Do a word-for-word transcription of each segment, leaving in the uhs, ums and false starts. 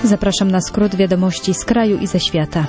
Zapraszam na skrót wiadomości z kraju i ze świata.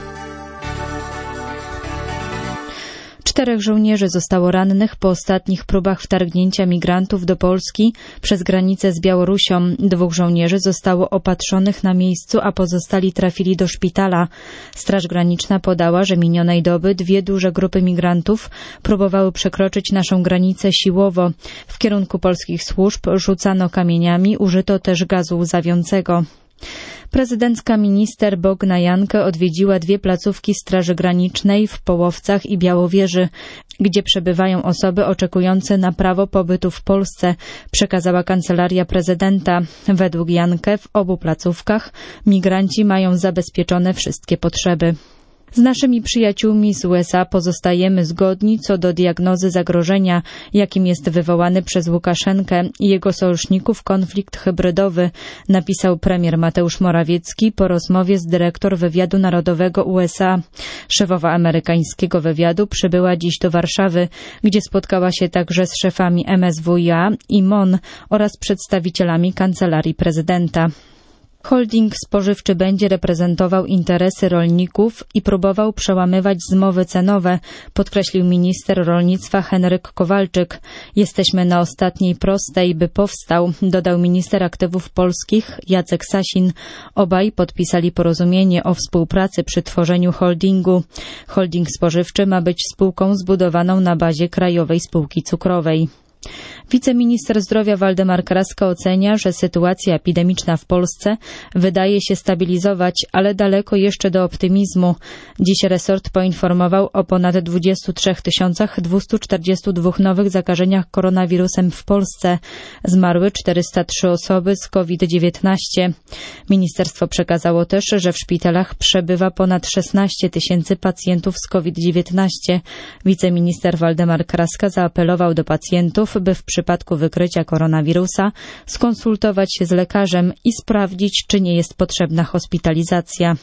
Czterech żołnierzy zostało rannych po ostatnich próbach wtargnięcia migrantów do Polski przez granicę z Białorusią. Dwóch żołnierzy zostało opatrzonych na miejscu, a pozostali trafili do szpitala. Straż Graniczna podała, że minionej doby dwie duże grupy migrantów próbowały przekroczyć naszą granicę siłowo. W kierunku polskich służb rzucano kamieniami, użyto też gazu łzawiącego. Prezydencka minister Bogna Jankę odwiedziła dwie placówki Straży Granicznej w Połowcach i Białowieży, gdzie przebywają osoby oczekujące na prawo pobytu w Polsce, przekazała Kancelaria Prezydenta. Według Jankę w obu placówkach migranci mają zabezpieczone wszystkie potrzeby. Z naszymi przyjaciółmi z U S A pozostajemy zgodni co do diagnozy zagrożenia, jakim jest wywołany przez Łukaszenkę i jego sojuszników konflikt hybrydowy, napisał premier Mateusz Morawiecki po rozmowie z dyrektor wywiadu narodowego U S A. Szefowa amerykańskiego wywiadu przybyła dziś do Warszawy, gdzie spotkała się także z szefami M S W iA i M O N oraz przedstawicielami Kancelarii Prezydenta. Holding spożywczy będzie reprezentował interesy rolników i próbował przełamywać zmowy cenowe, podkreślił minister rolnictwa Henryk Kowalczyk. Jesteśmy na ostatniej prostej, by powstał, dodał minister aktywów polskich Jacek Sasin. Obaj podpisali porozumienie o współpracy przy tworzeniu holdingu. Holding spożywczy ma być spółką zbudowaną na bazie Krajowej Spółki Cukrowej. Wiceminister zdrowia Waldemar Kraska ocenia, że sytuacja epidemiczna w Polsce wydaje się stabilizować, ale daleko jeszcze do optymizmu. Dziś resort poinformował o ponad dwudziestu trzech tysiącach dwieście czterdziestu dwóch nowych zakażeniach koronawirusem w Polsce. Zmarły czterysta trzy osoby z COVID dziewiętnaście. Ministerstwo przekazało też, że w szpitalach przebywa ponad szesnaście tysięcy pacjentów z COVID dziewiętnaście. Wiceminister Waldemar Kraska zaapelował do pacjentów, by w przypadku wykrycia koronawirusa skonsultować się z lekarzem i sprawdzić, czy nie jest potrzebna hospitalizacja.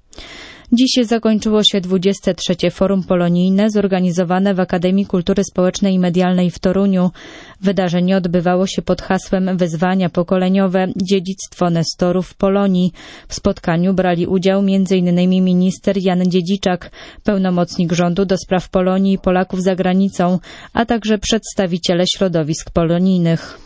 Dziś zakończyło się dwudzieste trzecie Forum Polonijne zorganizowane w Akademii Kultury Społecznej i Medialnej w Toruniu. Wydarzenie odbywało się pod hasłem Wyzwania pokoleniowe – Dziedzictwo Nestorów w Polonii. W spotkaniu brali udział między innymi minister Jan Dziedziczak, pełnomocnik rządu do spraw Polonii i Polaków za granicą, a także przedstawiciele środowisk polonijnych.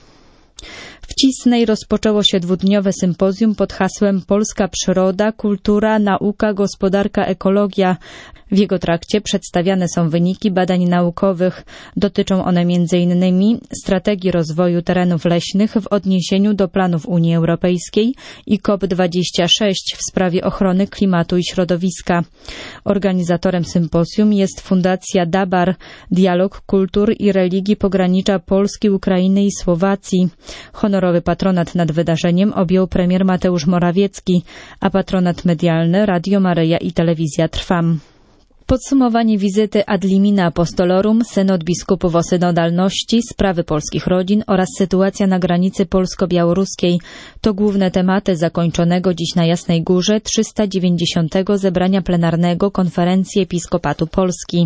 W Cisnej rozpoczęło się dwudniowe sympozjum pod hasłem Polska przyroda, kultura, nauka, gospodarka, ekologia. W jego trakcie przedstawiane są wyniki badań naukowych. Dotyczą one między innymi strategii rozwoju terenów leśnych w odniesieniu do planów Unii Europejskiej i COP dwadzieścia sześć w sprawie ochrony klimatu i środowiska. Organizatorem sympozjum jest Fundacja Dabar, Dialog Kultur i Religii Pogranicza Polski, Ukrainy i Słowacji. Honorowy patronat nad wydarzeniem objął premier Mateusz Morawiecki, a patronat medialny Radio Maryja i Telewizja Trwam. Podsumowanie wizyty Ad limina apostolorum, synod biskupów o synodalności, sprawy polskich rodzin oraz sytuacja na granicy polsko-białoruskiej to główne tematy zakończonego dziś na Jasnej Górze trzysta dziewięćdziesiątego zebrania plenarnego Konferencji Episkopatu Polski.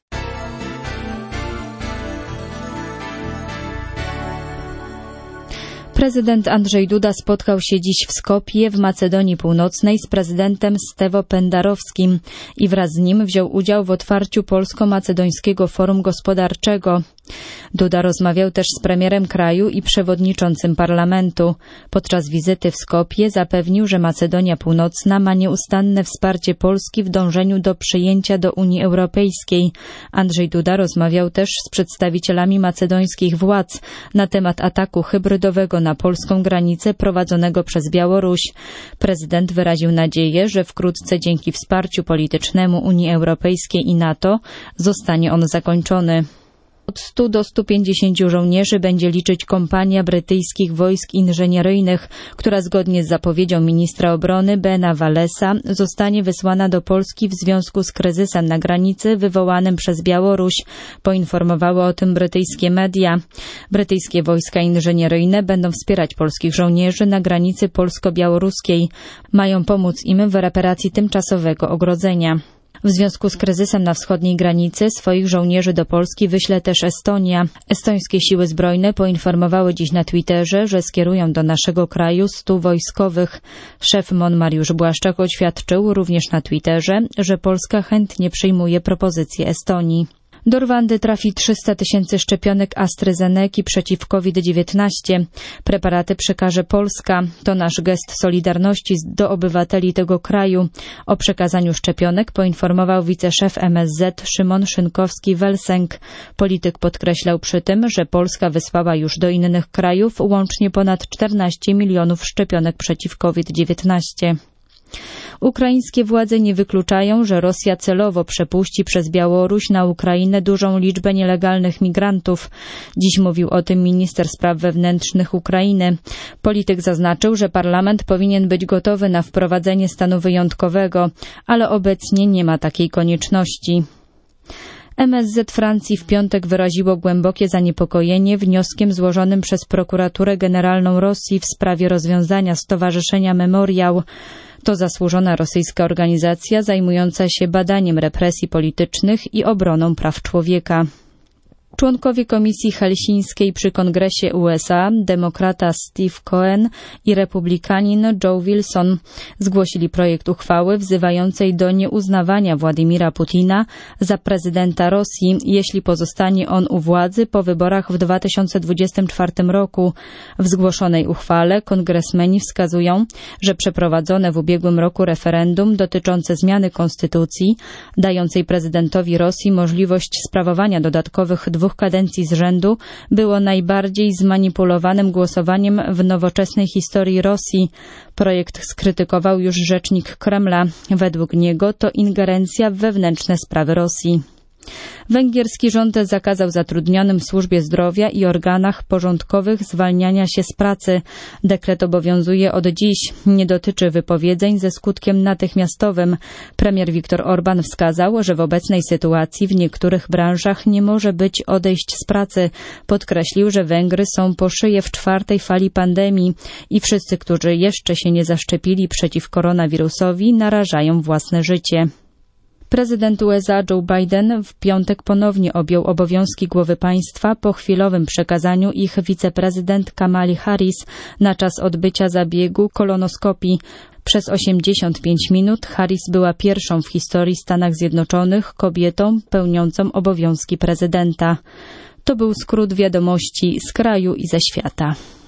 Prezydent Andrzej Duda spotkał się dziś w Skopje w Macedonii Północnej z prezydentem Stevo Pendarowskim i wraz z nim wziął udział w otwarciu Polsko-Macedońskiego Forum Gospodarczego. Duda rozmawiał też z premierem kraju i przewodniczącym parlamentu. Podczas wizyty w Skopje zapewnił, że Macedonia Północna ma nieustanne wsparcie Polski w dążeniu do przyjęcia do Unii Europejskiej. Andrzej Duda rozmawiał też z przedstawicielami macedońskich władz na temat ataku hybrydowego na polską granicę prowadzonego przez Białoruś. Prezydent wyraził nadzieję, że wkrótce dzięki wsparciu politycznemu Unii Europejskiej i NATO zostanie on zakończony. Od stu do stu pięćdziesięciu żołnierzy będzie liczyć kompania brytyjskich wojsk inżynieryjnych, która zgodnie z zapowiedzią ministra obrony Bena Wallesa zostanie wysłana do Polski w związku z kryzysem na granicy wywołanym przez Białoruś, poinformowały o tym brytyjskie media. Brytyjskie wojska inżynieryjne będą wspierać polskich żołnierzy na granicy polsko-białoruskiej. Mają pomóc im w reparacji tymczasowego ogrodzenia. W związku z kryzysem na wschodniej granicy swoich żołnierzy do Polski wyśle też Estonia. Estońskie siły zbrojne poinformowały dziś na Twitterze, że skierują do naszego kraju stu wojskowych. Szef M O N Mariusz Błaszczak oświadczył również na Twitterze, że Polska chętnie przyjmuje propozycję Estonii. Do Rwandy trafi trzysta tysięcy szczepionek AstraZeneki przeciw COVID dziewiętnaście. Preparaty przekaże Polska. To nasz gest solidarności do obywateli tego kraju. O przekazaniu szczepionek poinformował wiceszef M S Z Szymon Szynkowski-Welsenk. Polityk podkreślał przy tym, że Polska wysłała już do innych krajów łącznie ponad czternaście milionów szczepionek przeciw COVID dziewiętnaście. Ukraińskie władze nie wykluczają, że Rosja celowo przepuści przez Białoruś na Ukrainę dużą liczbę nielegalnych migrantów. Dziś mówił o tym minister spraw wewnętrznych Ukrainy. Polityk zaznaczył, że parlament powinien być gotowy na wprowadzenie stanu wyjątkowego, ale obecnie nie ma takiej konieczności. M S Z Francji w piątek wyraziło głębokie zaniepokojenie wnioskiem złożonym przez Prokuraturę Generalną Rosji w sprawie rozwiązania Stowarzyszenia Memoriał. To zasłużona rosyjska organizacja zajmująca się badaniem represji politycznych i obroną praw człowieka. Członkowie Komisji Helsińskiej przy Kongresie U S A, demokrata Steve Cohen i republikanin Joe Wilson zgłosili projekt uchwały wzywającej do nieuznawania Władimira Putina za prezydenta Rosji, jeśli pozostanie on u władzy po wyborach w dwa tysiące dwudziestym czwartym roku. W zgłoszonej uchwale kongresmeni wskazują, że przeprowadzone w ubiegłym roku referendum dotyczące zmiany konstytucji, dającej prezydentowi Rosji możliwość sprawowania dodatkowych dwóch kadencji z rzędu, było najbardziej zmanipulowanym głosowaniem w nowoczesnej historii Rosji. Projekt skrytykował już rzecznik Kremla. Według niego to ingerencja w wewnętrzne sprawy Rosji. Węgierski rząd zakazał zatrudnionym w służbie zdrowia i organach porządkowych zwalniania się z pracy. Dekret obowiązuje od dziś. Nie dotyczy wypowiedzeń ze skutkiem natychmiastowym. Premier Viktor Orban wskazał, że w obecnej sytuacji w niektórych branżach nie może być odejść z pracy. Podkreślił, że Węgry są po szyję w czwartej fali pandemii i wszyscy, którzy jeszcze się nie zaszczepili przeciw koronawirusowi, narażają własne życie. Prezydent U S A Joe Biden w piątek ponownie objął obowiązki głowy państwa po chwilowym przekazaniu ich wiceprezydent Kamali Harris na czas odbycia zabiegu kolonoskopii. Przez osiemdziesiąt pięć minut Harris była pierwszą w historii Stanach Zjednoczonych kobietą pełniącą obowiązki prezydenta. To był skrót wiadomości z kraju i ze świata.